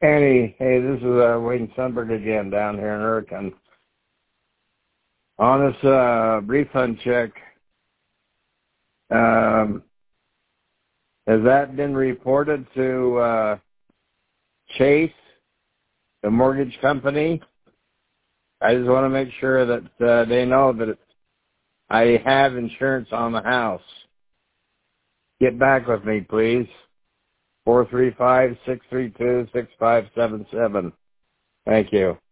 Annie, hey, this is Wayne Sunberg again down here in Hurricane. On this refund check, has that been reported to Chase, the mortgage company? I just want to make sure that they know that I have insurance on the house. Get back with me, please. 435-632-6577. Thank you.